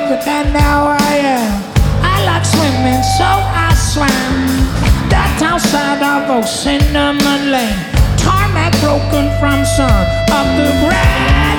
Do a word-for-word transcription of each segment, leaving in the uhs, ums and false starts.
younger than now I am. I like swimming, so I swam. That town side of Old Cinnamon Lane, tarmac broken from sun of the grass.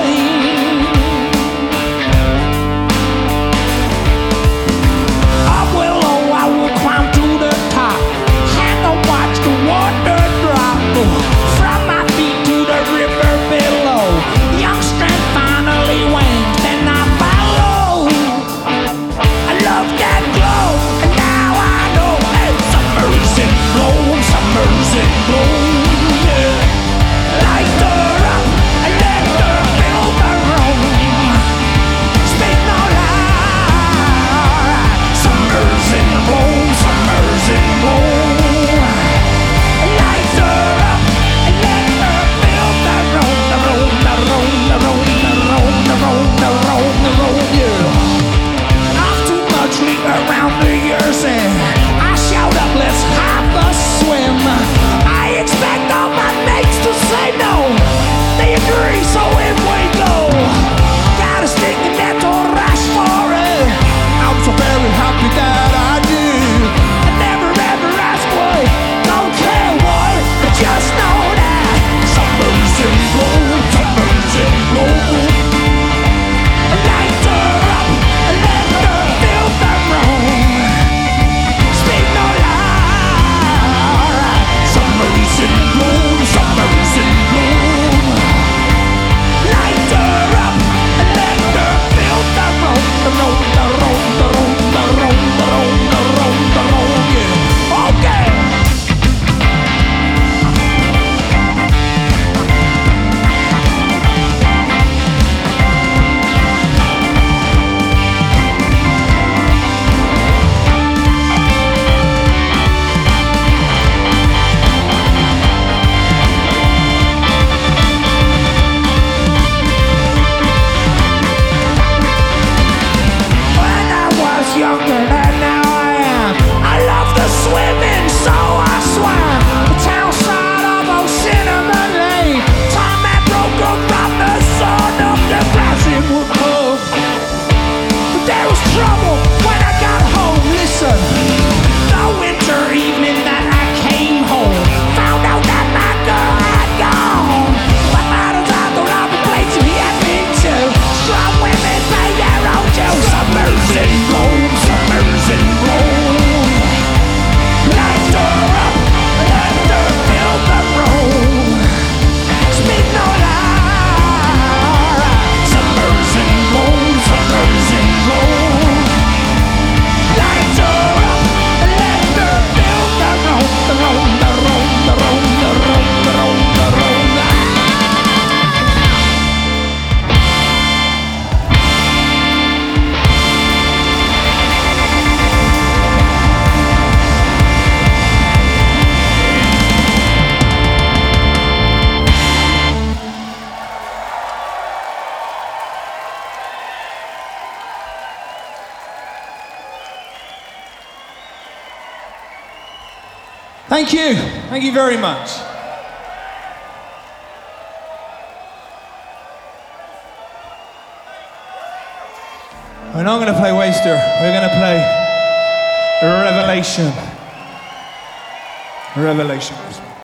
Up Willow, I will climb to the top, hang and watch the water drop from my feet to the river below. Young strength finally wanes, then I follow. I love that glow, and now I know. Hey, summer's in bloom, summer's in bloom, yeah. Light her up, and let her fill the room. Speak no lie. Summer's in bloom, summer's in bloom. Light her up, and let her fill the room, the room, the room, the room, the room, the room, the room, the room, yeah. Not too much leak around the years, and I shout up, let's have a swim. I expect all my mates to say no. They agree, so in we go. Got a sticking net to rush for it. I'm so very happy that I did. I never ever ask why, don't care why, but just know that summer's in bloom, summer's in bloom. Light her up, let her fill the room. Speak no lie. Summer's in bloom, summer's in bloom. Light her up, let her fill the room. The room, the room, the room, the room, the room, the room, the room, yeah. Okay. When I was younger than now I am, I loved the swimming, so I swam. The town side of Old Cinnamon Lane, time that broke up from the sun of the grass it would move. But there was trouble when I got home. Listen, the winter evening that I came home, found out that my girl had gone. My father's I thought I would play till he had me too. Strong women play their own too. Summer's in bloom, summer's in bloom. Light her up, let her fill the room. Speak no lie. Summer's in bloom, summer's in bloom. Light her up, let her fill the room. The room, the room, the room, the room, the room, the room. Thank you. Thank you very much. We're not going to play Waster. We're going to play Revelation. Revelation.